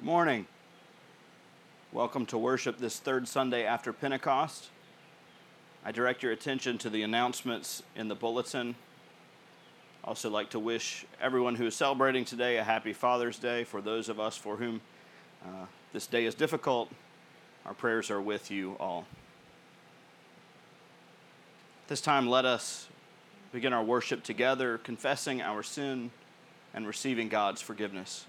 Good morning. Welcome to worship this third Sunday after Pentecost. I direct your attention to the announcements in the bulletin. I also like to wish everyone who is celebrating today a happy Father's Day. For those of us for whom this day is difficult, our prayers are with you all. This time, let us begin our worship together, confessing our sin and receiving God's forgiveness.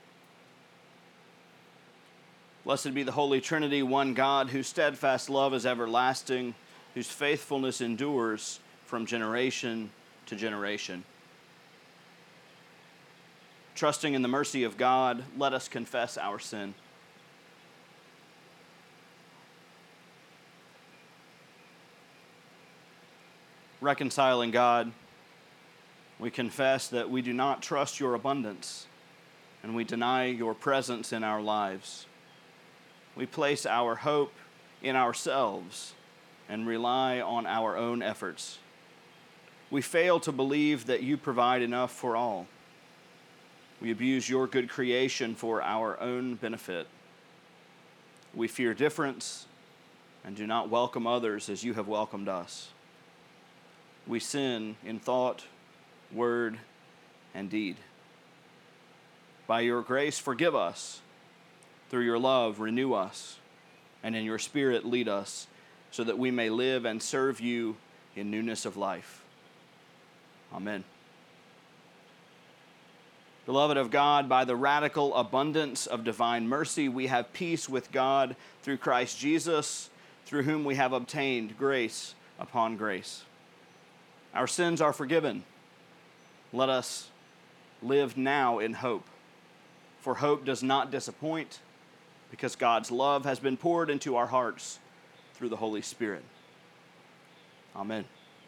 Blessed be the Holy Trinity, one God, whose steadfast love is everlasting, whose faithfulness endures from generation to generation. Trusting in the mercy of God, let us confess our sin. Reconciling God, we confess that we do not trust your abundance, and we deny your presence in our lives. We place our hope in ourselves and rely on our own efforts. We fail to believe that you provide enough for all. We abuse your good creation for our own benefit. We fear difference and do not welcome others as you have welcomed us. We sin in thought, word, and deed. By your grace, forgive us. Through your love, renew us, and in your Spirit, lead us, so that we may live and serve you in newness of life. Amen. Beloved of God, by the radical abundance of divine mercy, we have peace with God through Christ Jesus, through whom we have obtained grace upon grace. Our sins are forgiven. Let us live now in hope, for hope does not disappoint, because God's love has been poured into our hearts through the Holy Spirit. Amen.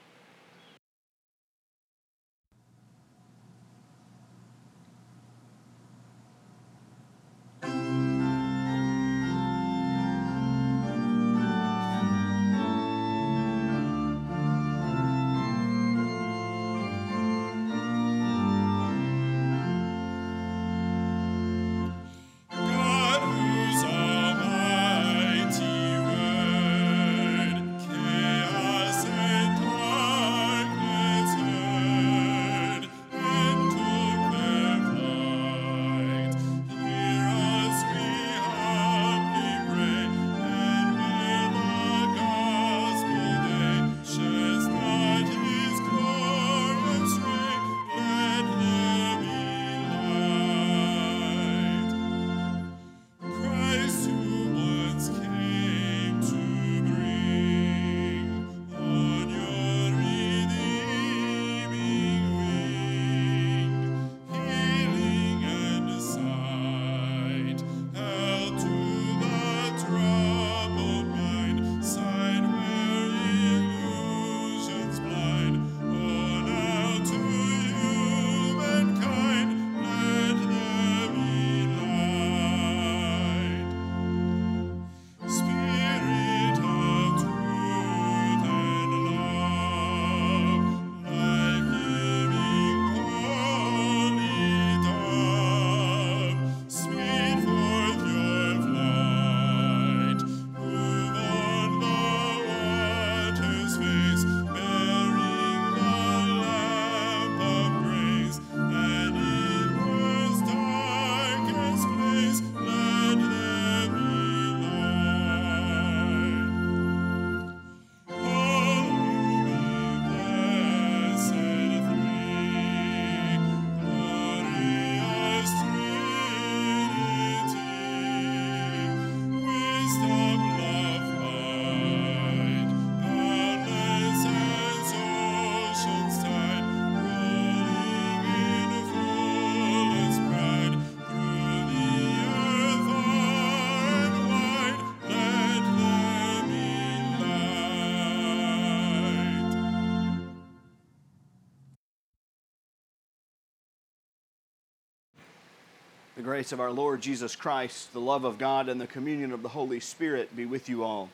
The grace of our Lord Jesus Christ, the love of God, and the communion of the Holy Spirit be with you all.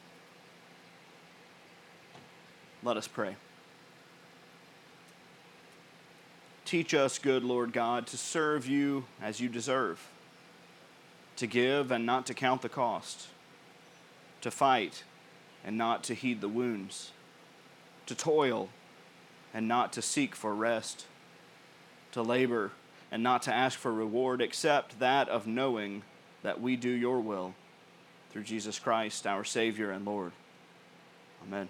Let us pray. Teach us, good Lord God, to serve you as you deserve. to give and not to count the cost, to fight and not to heed the wounds, to toil and not to seek for rest, to labor and not to ask for reward except that of knowing that we do your will through Jesus Christ, our Savior and Lord. Amen.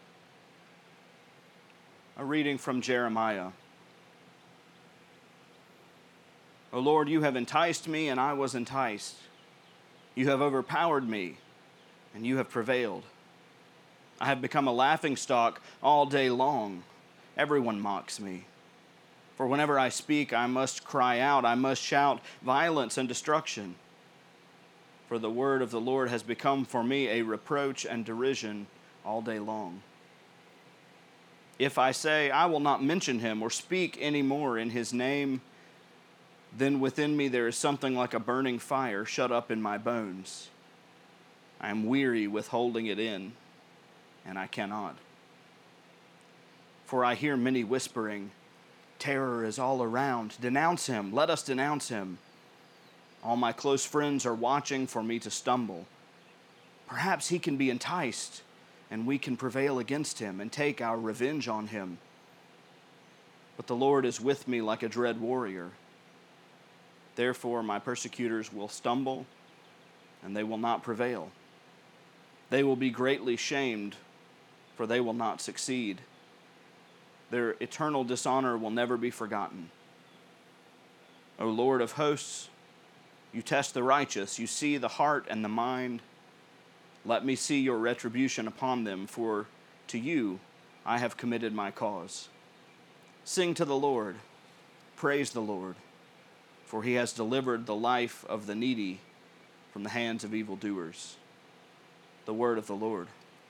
A reading from Jeremiah. O Lord, you have enticed me, and I was enticed. You have overpowered me, and you have prevailed. I have become a laughingstock all day long. Everyone mocks me. For whenever I speak, I must cry out, I must shout violence and destruction. For the word of the Lord has become for me a reproach and derision all day long. If I say, I will not mention him or speak any more in his name, then within me there is something like a burning fire shut up in my bones. I am weary with holding it in, and I cannot. For I hear many whispering, terror is all around. Denounce him. Let us denounce him. All my close friends are watching for me to stumble. Perhaps he can be enticed, and we can prevail against him and take our revenge on him. But the Lord is with me like a dread warrior. Therefore my persecutors will stumble, and they will not prevail. They will be greatly shamed, for they will not succeed. Their eternal dishonor will never be forgotten. O Lord of hosts, you test the righteous, you see the heart and the mind. Let me see your retribution upon them, for to you I have committed my cause. Sing to the Lord, praise the Lord, for he has delivered the life of the needy from the hands of evildoers. The word of the Lord.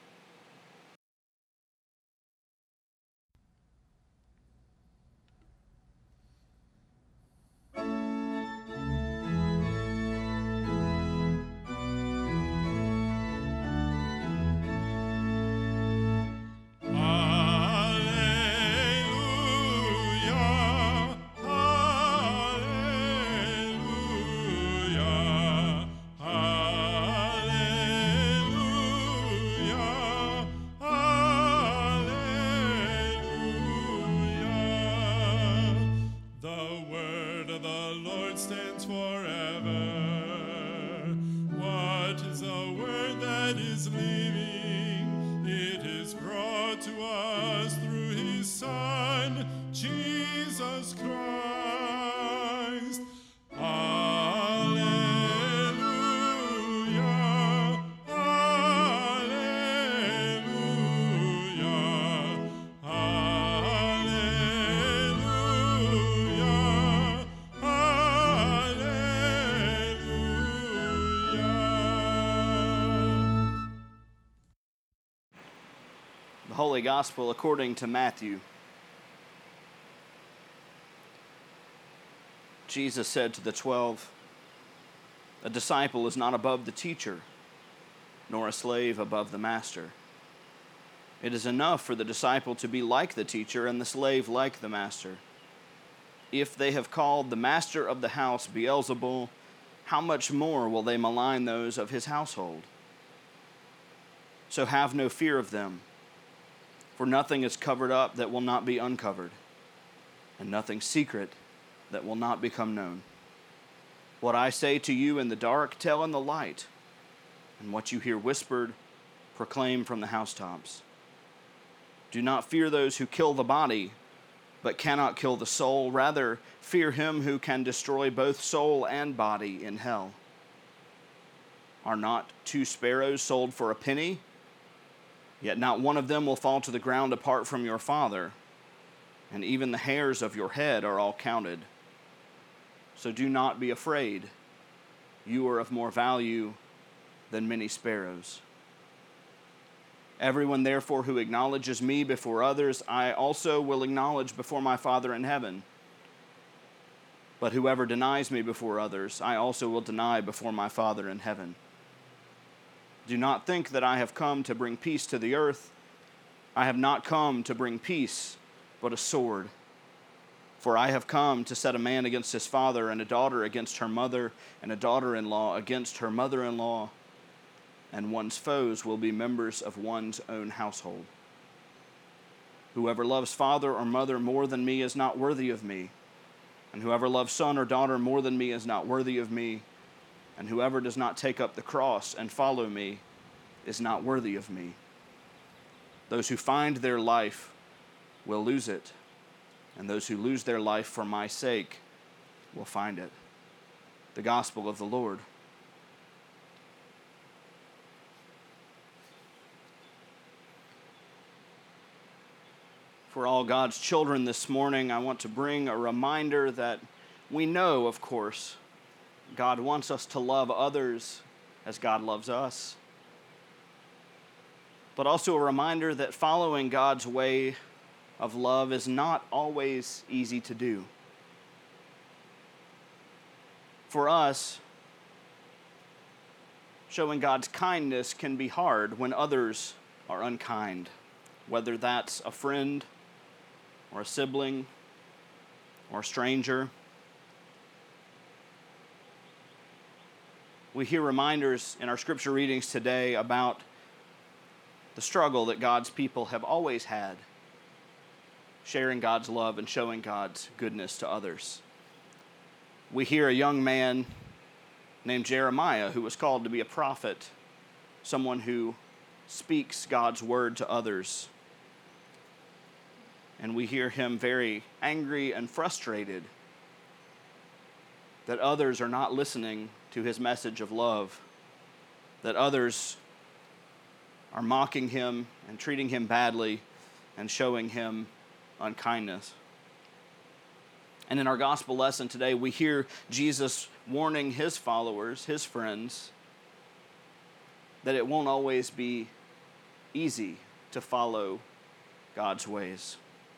The Holy Gospel according to Matthew. Jesus said to the 12, "A disciple is not above the teacher, nor a slave above the master. It is enough for the disciple to be like the teacher and the slave like the master. If they have called the master of the house Beelzebul, how much more will they malign those of his household? So have no fear of them. For nothing is covered up that will not be uncovered, and nothing secret that will not become known. What I say to you in the dark, tell in the light, and what you hear whispered, proclaim from the housetops. Do not fear those who kill the body, but cannot kill the soul. Rather, fear him who can destroy both soul and body in hell. Are not 2 sparrows sold for a penny? Yet not one of them will fall to the ground apart from your Father, and even the hairs of your head are all counted. So do not be afraid. You are of more value than many sparrows. Everyone, therefore, who acknowledges me before others, I also will acknowledge before my Father in heaven. But whoever denies me before others, I also will deny before my Father in heaven. Do not think that I have come to bring peace to the earth. I have not come to bring peace, but a sword. For I have come to set a man against his father, and a daughter against her mother, and a daughter-in-law against her mother-in-law, and one's foes will be members of one's own household. Whoever loves father or mother more than me is not worthy of me, and whoever loves son or daughter more than me is not worthy of me, and whoever does not take up the cross and follow me is not worthy of me. Those who find their life will lose it, and those who lose their life for my sake will find it. The gospel of the Lord. For all God's children this morning, I want to bring a reminder that we know, of course, God wants us to love others as God loves us. But also a reminder that following God's way of love is not always easy to do. For us, showing God's kindness can be hard when others are unkind, whether that's a friend or a sibling or a stranger. We hear reminders in our scripture readings today about the struggle that God's people have always had, sharing God's love and showing God's goodness to others. We hear a young man named Jeremiah who was called to be a prophet, someone who speaks God's word to others. And we hear him very angry and frustrated that others are not listening to his message of love, that others are mocking him and treating him badly and showing him unkindness. And in our gospel lesson today, we hear Jesus warning his followers, his friends, that it won't always be easy to follow God's ways.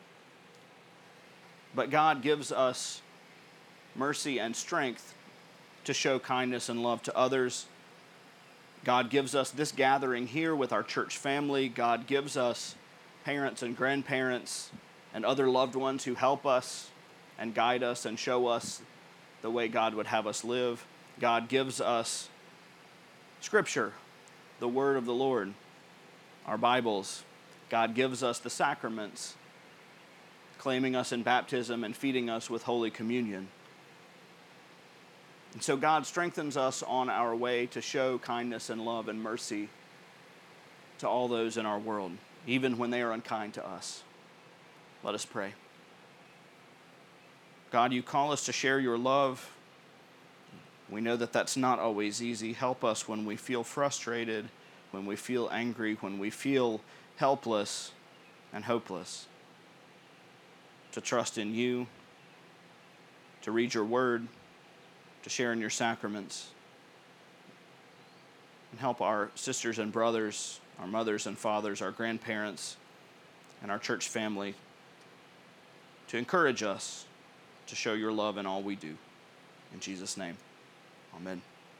But God gives us mercy and strength to show kindness and love to others. God gives us this gathering here with our church family. God gives us parents and grandparents and other loved ones who help us and guide us and show us the way God would have us live. God gives us Scripture, the Word of the Lord, our Bibles. God gives us the sacraments, claiming us in baptism and feeding us with Holy Communion. And so God strengthens us on our way to show kindness and love and mercy to all those in our world, even when they are unkind to us. Let us pray. God, you call us to share your love. We know that that's not always easy. Help us when we feel frustrated, when we feel angry, when we feel helpless and hopeless, to trust in you, to read your word, to share in your sacraments, and help our sisters and brothers, our mothers and fathers, our grandparents, and our church family to encourage us to show your love in all we do. In Jesus' name, amen.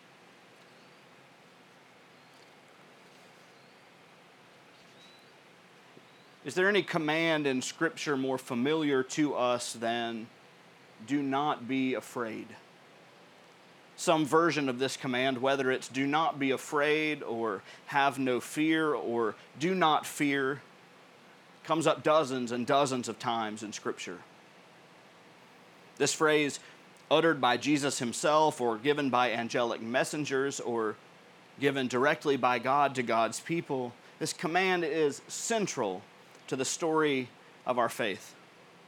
Is there any command in Scripture more familiar to us than do not be afraid? Some version of this command, whether it's do not be afraid or have no fear or do not fear, comes up dozens and dozens of times in Scripture. This phrase, uttered by Jesus himself or given by angelic messengers or given directly by God to God's people, this command is central to the story of our faith.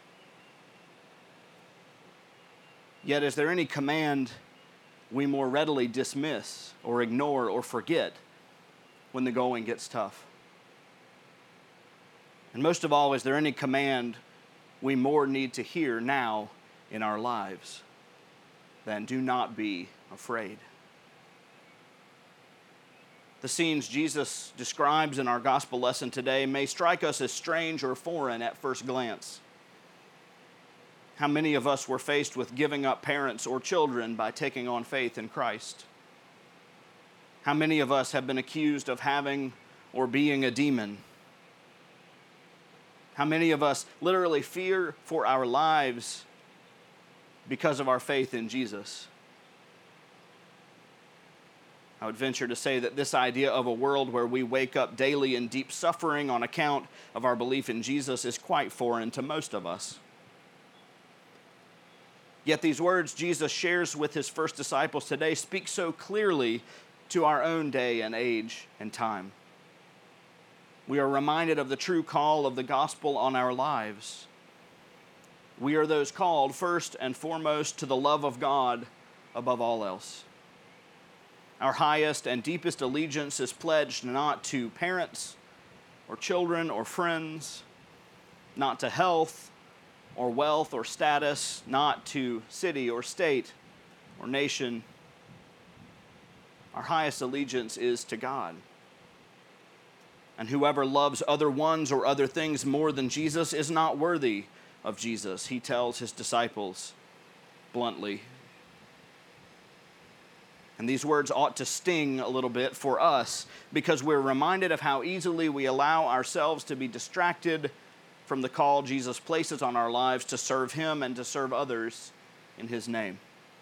Yet, is there any command we more readily dismiss or ignore or forget when the going gets tough? And most of all, is there any command we more need to hear now in our lives than do not be afraid? The scenes Jesus describes in our gospel lesson today may strike us as strange or foreign at first glance. How many of us were faced with giving up parents or children by taking on faith in Christ? How many of us have been accused of having or being a demon? How many of us literally fear for our lives because of our faith in Jesus. I would venture to say that this idea of a world where we wake up daily in deep suffering on account of our belief in Jesus is quite foreign to most of us. Yet these words Jesus shares with his first disciples today speak so clearly to our own day and age and time. We are reminded of the true call of the gospel on our lives. We are those called first and foremost to the love of God above all else. Our highest and deepest allegiance is pledged not to parents or children or friends, not to health or wealth or status, not to city or state or nation. Our highest allegiance is to God. And whoever loves other ones or other things more than Jesus is not worthy of Jesus, he tells his disciples bluntly. And these words ought to sting a little bit for us because we're reminded of how easily we allow ourselves to be distracted from the call Jesus places on our lives to serve him and to serve others in his name.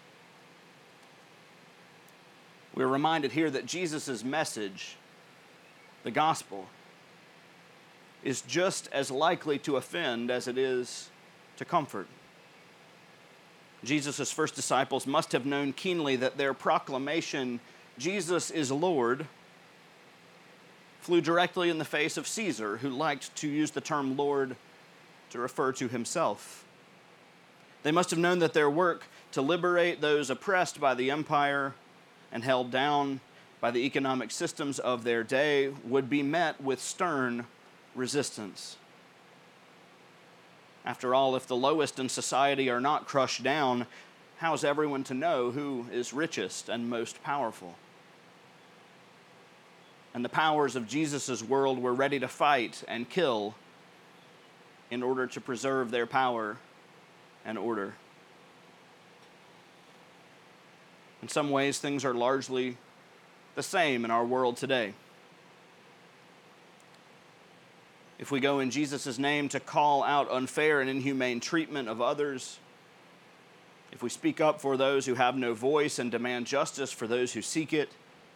We're reminded here that Jesus' message, the gospel, is just as likely to offend as it is to comfort. Jesus' first disciples must have known keenly that their proclamation, Jesus is Lord, flew directly in the face of Caesar, who liked to use the term Lord to refer to himself. They must have known that their work to liberate those oppressed by the empire and held down by the economic systems of their day would be met with stern resistance. After all, if the lowest in society are not crushed down, how is everyone to know who is richest and most powerful? And the powers of Jesus' world were ready to fight and kill in order to preserve their power and order. In some ways, things are largely the same in our world today. If we go in Jesus' name to call out unfair and inhumane treatment of others, if we speak up for those who have no voice and demand justice for those who seek it,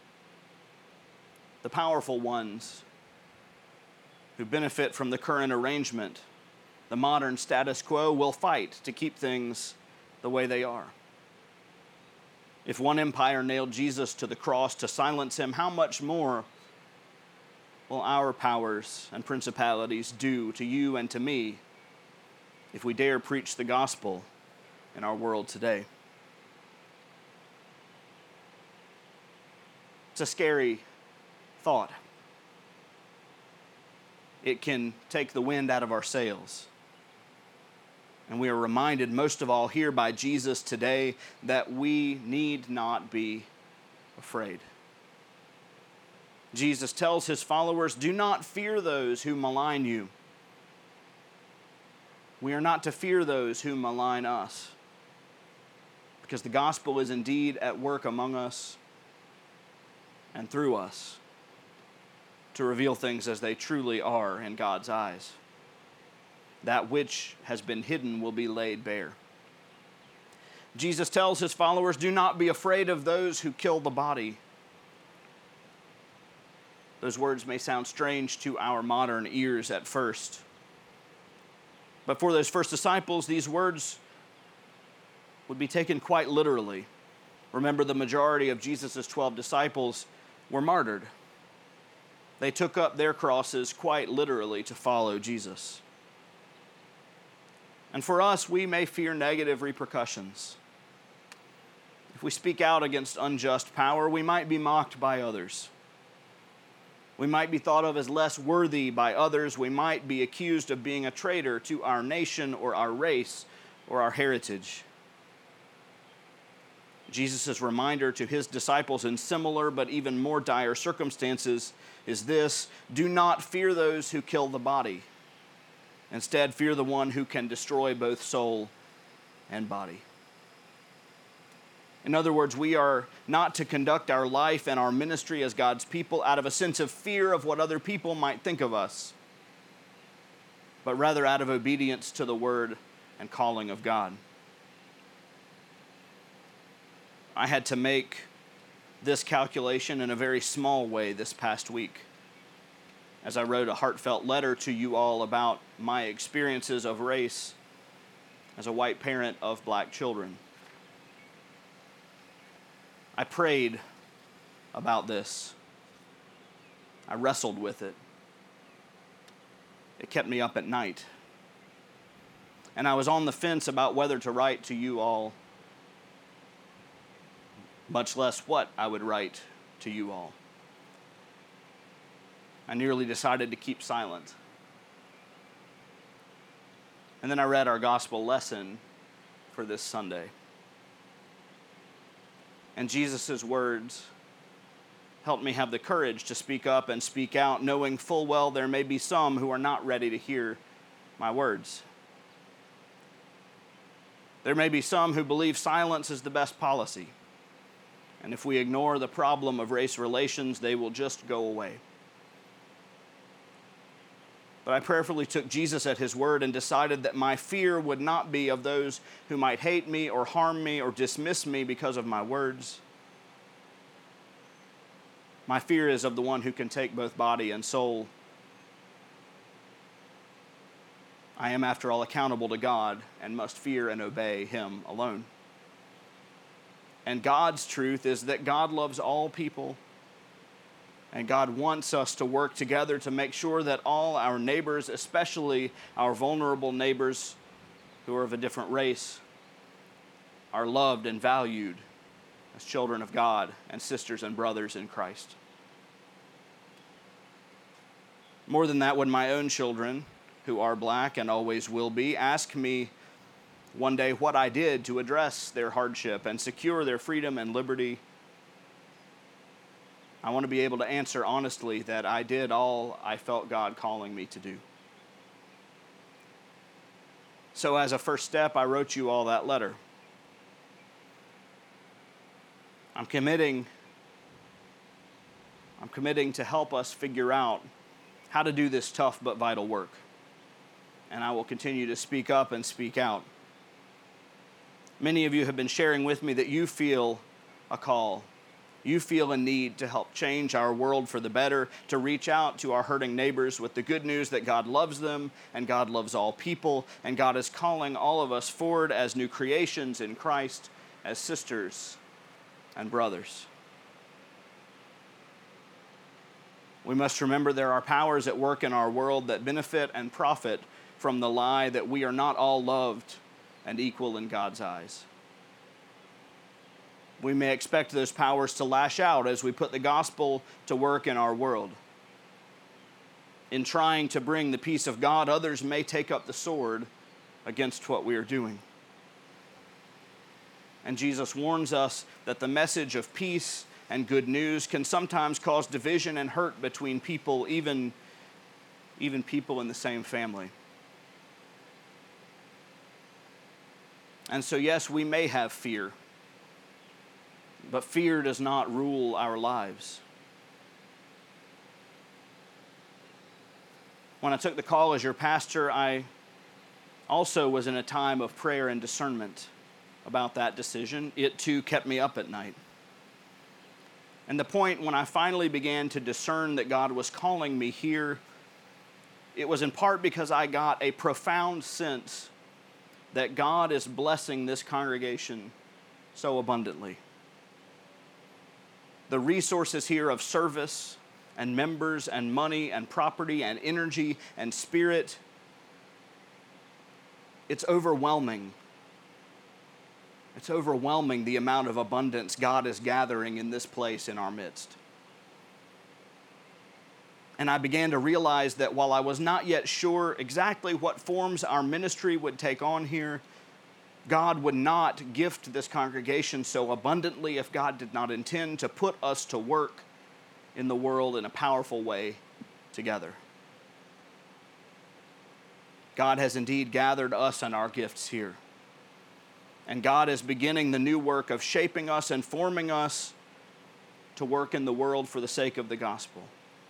the powerful ones who benefit from the current arrangement, the modern status quo, will fight to keep things the way they are. If one empire nailed Jesus to the cross to silence him, how much more will our powers and principalities do to you and to me if we dare preach the gospel in our world today? It's a scary thought. It can take the wind out of our sails. And we are reminded most of all here by Jesus today that we need not be afraid. Jesus tells his followers, do not fear those who malign you. We are not to fear those who malign us, because the gospel is indeed at work among us and through us to reveal things as they truly are in God's eyes. That which has been hidden will be laid bare. Jesus tells his followers, do not be afraid of those who kill the body. Those words may sound strange to our modern ears at first. But for those first disciples, these words would be taken quite literally. Remember, the majority of Jesus' 12 disciples were martyred. They took up their crosses quite literally to follow Jesus. And for us, we may fear negative repercussions. If we speak out against unjust power, we might be mocked by others. We might be thought of as less worthy by others. We might be accused of being a traitor to our nation or our race or our heritage. Jesus' reminder to his disciples in similar but even more dire circumstances is this: do not fear those who kill the body. Instead, fear the one who can destroy both soul and body. In other words, we are not to conduct our life and our ministry as God's people out of a sense of fear of what other people might think of us, but rather out of obedience to the word and calling of God. I had to make this calculation in a very small way this past week, as I wrote a heartfelt letter to you all about my experiences of race as a white parent of black children. I prayed about this. I wrestled with it. It kept me up at night. And I was on the fence about whether to write to you all, much less what I would write to you all. I nearly decided to keep silent. And then I read our gospel lesson for this Sunday. And Jesus' words helped me have the courage to speak up and speak out, knowing full well there may be some who are not ready to hear my words. There may be some who believe silence is the best policy, and if we ignore the problem of race relations, they will just go away. But I prayerfully took Jesus at his word and decided that my fear would not be of those who might hate me or harm me or dismiss me because of my words. My fear is of the one who can take both body and soul. I am, after all, accountable to God and must fear and obey him alone. And God's truth is that God loves all people, and God wants us to work together to make sure that all our neighbors, especially our vulnerable neighbors who are of a different race, are loved and valued as children of God and sisters and brothers in Christ. More than that, when my own children, who are black and always will be, ask me one day what I did to address their hardship and secure their freedom and liberty, I want to be able to answer honestly that I did all I felt God calling me to do. So as a first step, I wrote you all that letter. I'm committing to help us figure out how to do this tough but vital work. And I will continue to speak up and speak out. Many of you have been sharing with me that you feel a call. You feel a need to help change our world for the better, to reach out to our hurting neighbors with the good news that God loves them and God loves all people, and God is calling all of us forward as new creations in Christ, as sisters and brothers. We must remember there are powers at work in our world that benefit and profit from the lie that we are not all loved and equal in God's eyes. We may expect those powers to lash out as we put the gospel to work in our world. In trying to bring the peace of God, others may take up the sword against what we are doing. And Jesus warns us that the message of peace and good news can sometimes cause division and hurt between people, even people in the same family. And so, yes, we may have fear, but fear does not rule our lives. When I took the call as your pastor, I also was in a time of prayer and discernment about that decision. It too kept me up at night. And the point when I finally began to discern that God was calling me here, it was in part because I got a profound sense that God is blessing this congregation so abundantly. The resources here of service and members and money and property and energy and spirit, it's overwhelming. It's overwhelming the amount of abundance God is gathering in this place in our midst. And I began to realize that while I was not yet sure exactly what forms our ministry would take on here, God would not gift this congregation so abundantly if God did not intend to put us to work in the world in a powerful way together. God has indeed gathered us and our gifts here. And God is beginning the new work of shaping us and forming us to work in the world for the sake of the gospel.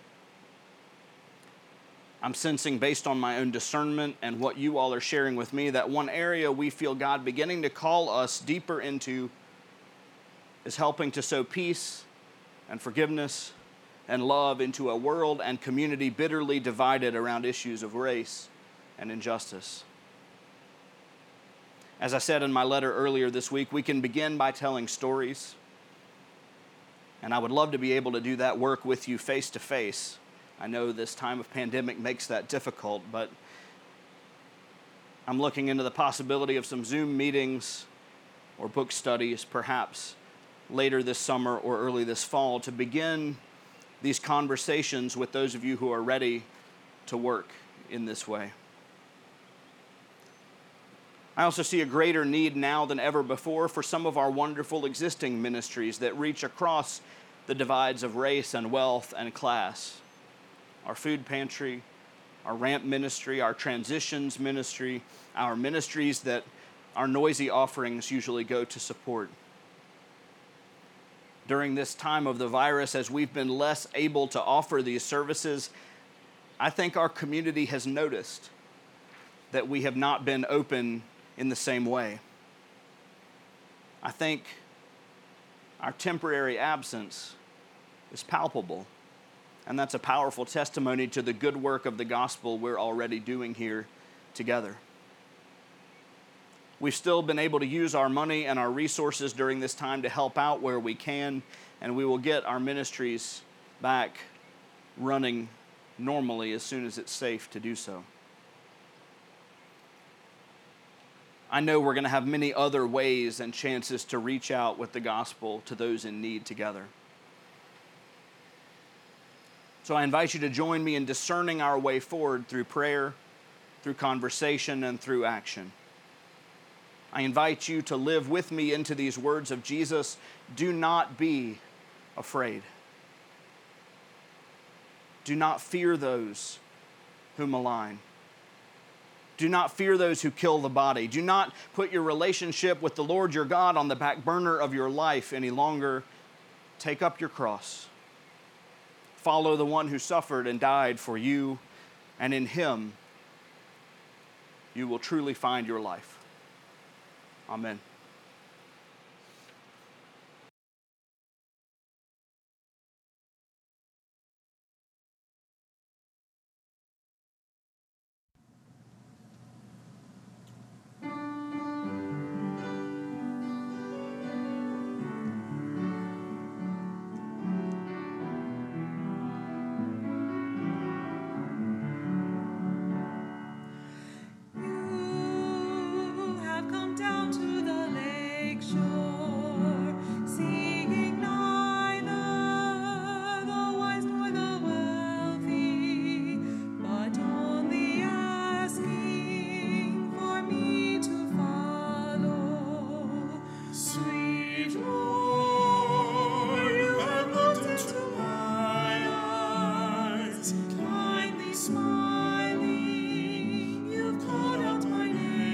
I'm sensing, based on my own discernment and what you all are sharing with me, that one area we feel God beginning to call us deeper into is helping to sow peace and forgiveness and love into a world and community bitterly divided around issues of race and injustice. As I said in my letter earlier this week, we can begin by telling stories. And I would love to be able to do that work with you face to face. I know this time of pandemic makes that difficult, but I'm looking into the possibility of some Zoom meetings or book studies, perhaps later this summer or early this fall, to begin these conversations with those of you who are ready to work in this way. I also see a greater need now than ever before for some of our wonderful existing ministries that reach across the divides of race and wealth and class. Our food pantry, our ramp ministry, our transitions ministry, our ministries that our noisy offerings usually go to support. During this time of the virus, as we've been less able to offer these services, I think our community has noticed that we have not been open in the same way. I think our temporary absence is palpable, and that's a powerful testimony to the good work of the gospel we're already doing here together. We've still been able to use our money and our resources during this time to help out where we can, and we will get our ministries back running normally as soon as it's safe to do so. I know we're going to have many other ways and chances to reach out with the gospel to those in need together. So I invite you to join me in discerning our way forward through prayer, through conversation, and through action. I invite you to live with me into these words of Jesus: do not be afraid. Do not fear those who malign. Do not fear those who kill the body. Do not put your relationship with the Lord your God on the back burner of your life any longer. Take up your cross. Follow the one who suffered and died for you, and in him you will truly find your life. Amen. You have come down to the lake shore, seeking neither the wise nor the wealthy, but only asking for me to follow. Sweet Lord, you have looked into my eyes, kindly smiling, you've called out my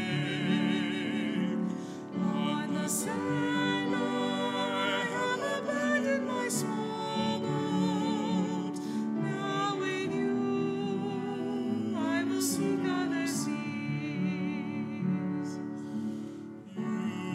name. On the sand I have abandoned my small boat. Now with you I will seek other seas. You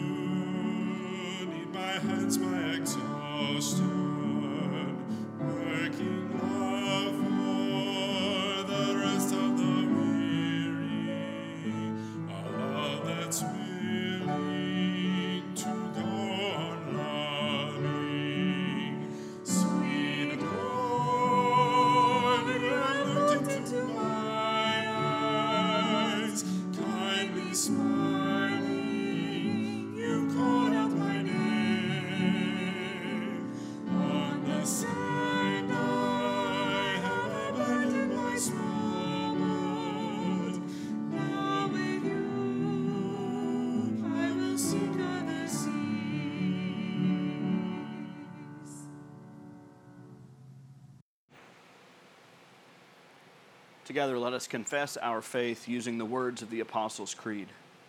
need my hands, my exhaustion, working love for the rest of the weary, a love that's willing to go on loving. Sweet Lord, you have looked into my eyes, kindly smiling, you've called out my name. On the sand I have abandoned my small boat. Now with you I will seek other seas. Together, let us confess our faith using the words of the Apostles' Creed.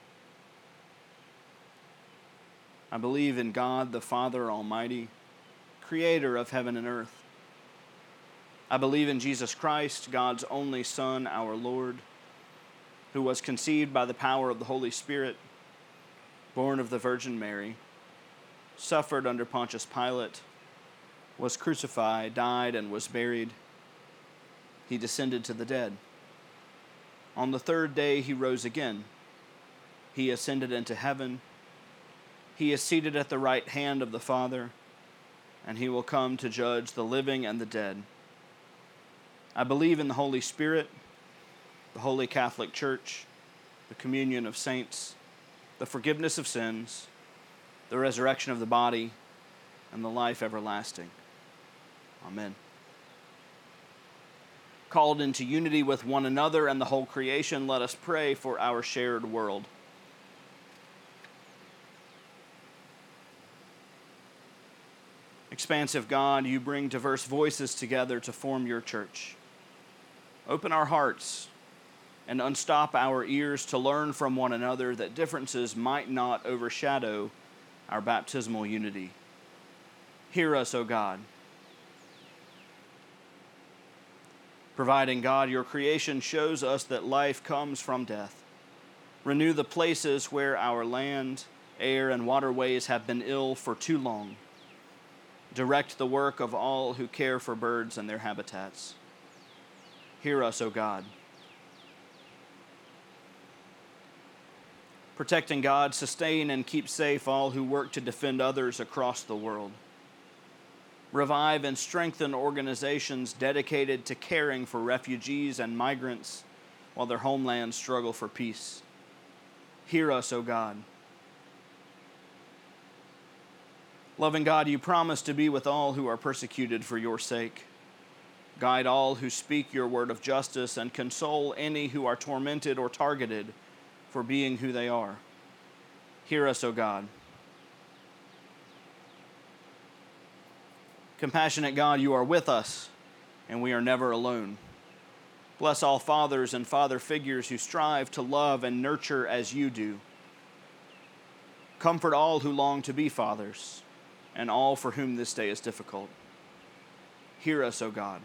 I believe in God, the Father Almighty, creator of heaven and earth. I believe in Jesus Christ, God's only Son, our Lord, who was conceived by the power of the Holy Spirit, born of the Virgin Mary, suffered under Pontius Pilate, was crucified, died, and was buried. He descended to the dead. On the third day he rose again. He ascended into heaven. He is seated at the right hand of the Father, and he will come to judge the living and the dead. I believe in the Holy Spirit, the Holy Catholic Church, the communion of saints, the forgiveness of sins, the resurrection of the body, and the life everlasting. Amen. Called into unity with one another and the whole creation, let us pray for our shared world. Expansive God, you bring diverse voices together to form your church. Open our hearts and unstop our ears to learn from one another that differences might not overshadow our baptismal unity. Hear us, O God. Providing, God, your creation shows us that life comes from death. Renew the places where our land, air, and waterways have been ill for too long. Direct the work of all who care for birds and their habitats. Hear us, O God. Protecting, God, sustain and keep safe all who work to defend others across the world. Revive and strengthen organizations dedicated to caring for refugees and migrants while their homelands struggle for peace. Hear us, O God. Loving God, you promise to be with all who are persecuted for your sake. Guide all who speak your word of justice and console any who are tormented or targeted for being who they are. Hear us, O God. Compassionate God, you are with us, and we are never alone. Bless all fathers and father figures who strive to love and nurture as you do. Comfort all who long to be fathers, and all for whom this day is difficult. Hear us, O God.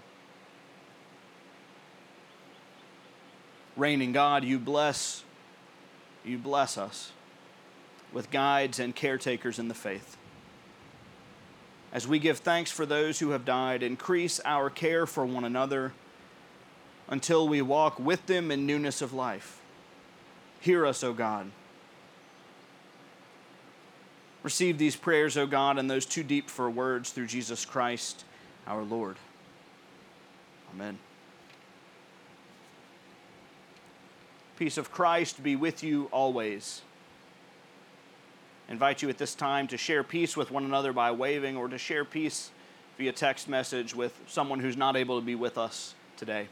Reigning God, you bless us with guides and caretakers in the faith. As we give thanks for those who have died, increase our care for one another until we walk with them in newness of life. Hear us, O God. Receive these prayers, O God, and those too deep for words through Jesus Christ, our Lord. Amen. Peace of Christ be with you always. I invite you at this time to share peace with one another by waving, or to share peace via text message with someone who's not able to be with us today.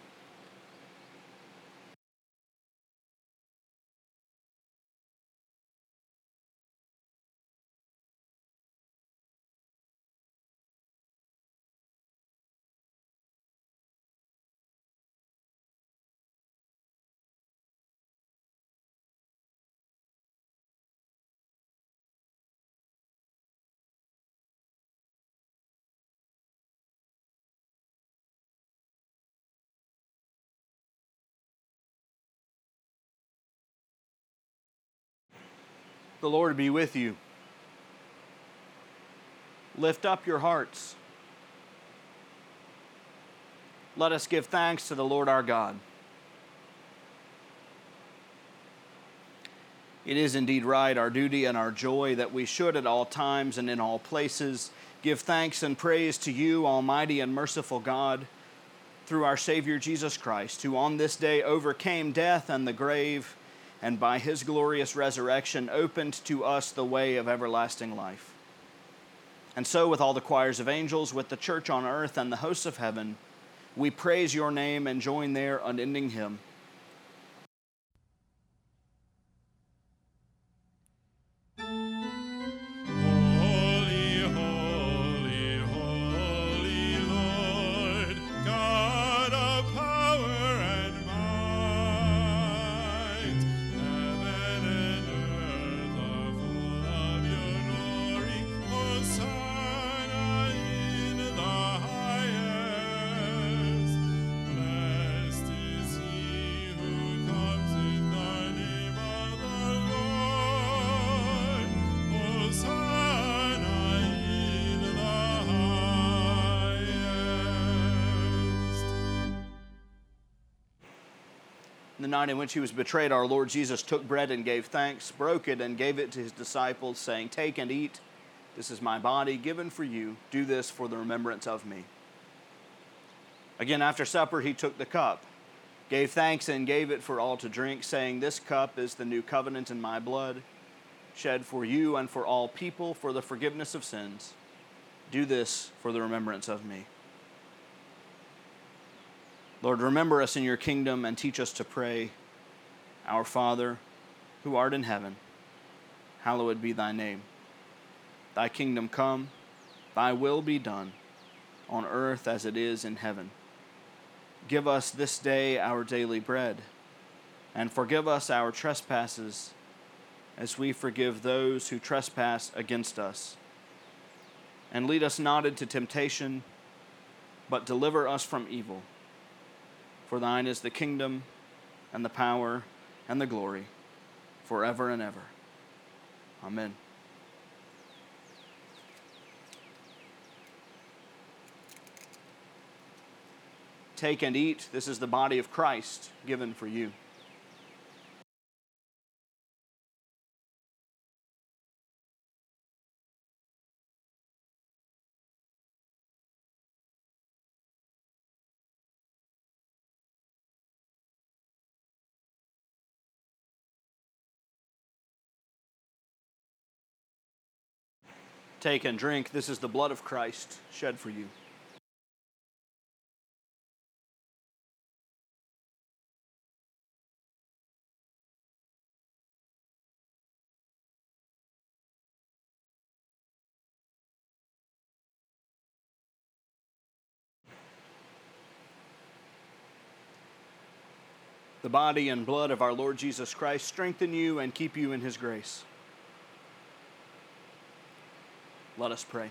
The Lord be with you. Lift up your hearts. Let us give thanks to the Lord our God. It is indeed right, our duty and our joy, that we should at all times and in all places give thanks and praise to you, Almighty and merciful God, through our Savior Jesus Christ, who on this day overcame death and the grave, and by his glorious resurrection opened to us the way of everlasting life. And so, with all the choirs of angels, with the church on earth and the hosts of heaven, we praise your name and join their unending hymn. Holy, holy, holy Lord, God of power and might, heaven and earth are full of your glory. Hosanna in the highest. Blessed is he The night in which he was betrayed, our Lord Jesus took bread and gave thanks, broke it, and gave it to his disciples, saying, "Take and eat. This is my body given for you. Do this for the remembrance of me." Again, after supper, he took the cup, gave thanks, and gave it for all to drink, saying, "This cup is the new covenant in my blood, shed for you and for all people for the forgiveness of sins. Do this for the remembrance of me." Lord, remember us in your kingdom and teach us to pray, "Our Father, who art in heaven, hallowed be thy name. Thy kingdom come, thy will be done, on earth as it is in heaven. Give us this day our daily bread, and forgive us our trespasses, as we forgive those who trespass against us. And lead us not into temptation, but deliver us from evil. For thine is the kingdom, and the power, and the glory, forever and ever. Amen. Take and eat. This is the body of Christ given for you. Take and drink. This is the blood of Christ shed for you. The body and blood of our Lord Jesus Christ strengthen you and keep you in his grace. Let us pray.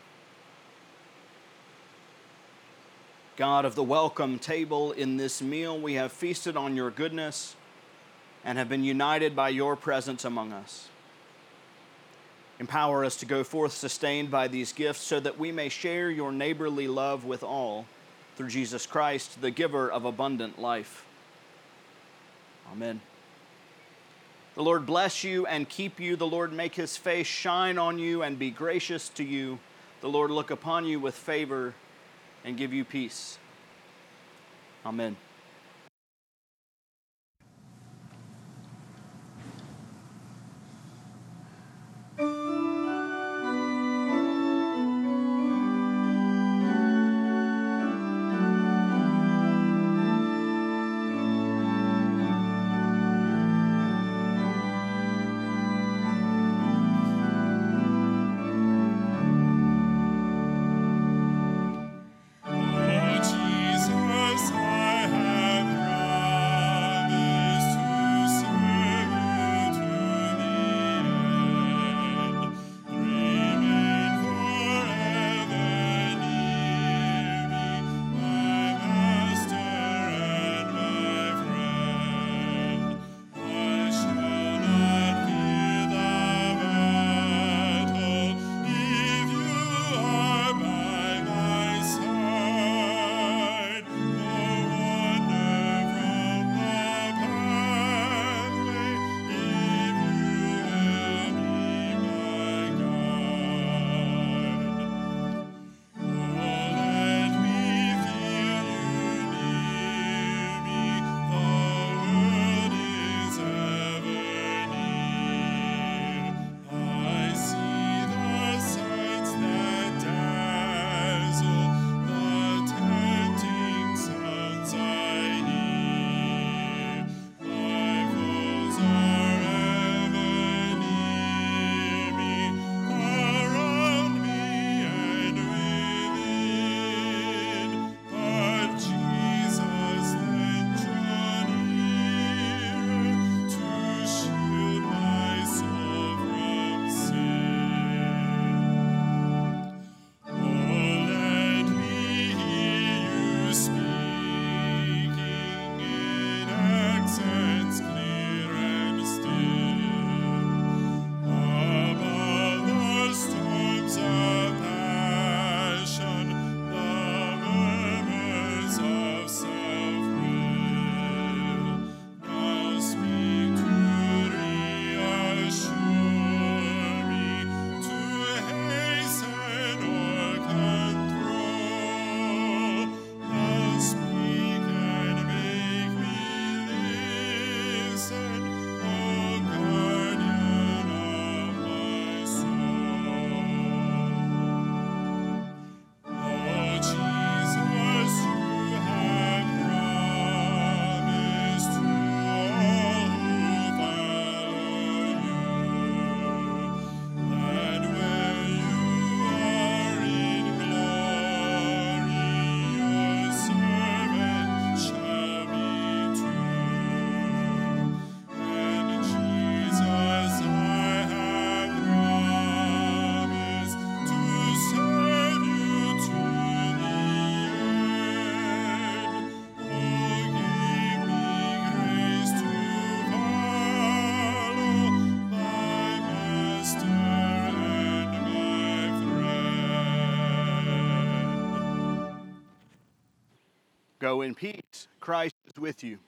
God of the welcome table, in this meal we have feasted on your goodness and have been united by your presence among us. Empower us to go forth sustained by these gifts so that we may share your neighborly love with all through Jesus Christ, the giver of abundant life. Amen. The Lord bless you and keep you. The Lord make his face shine on you and be gracious to you. The Lord look upon you with favor and give you peace. Amen. Oh, Jesus, I Go in peace. Christ is with you.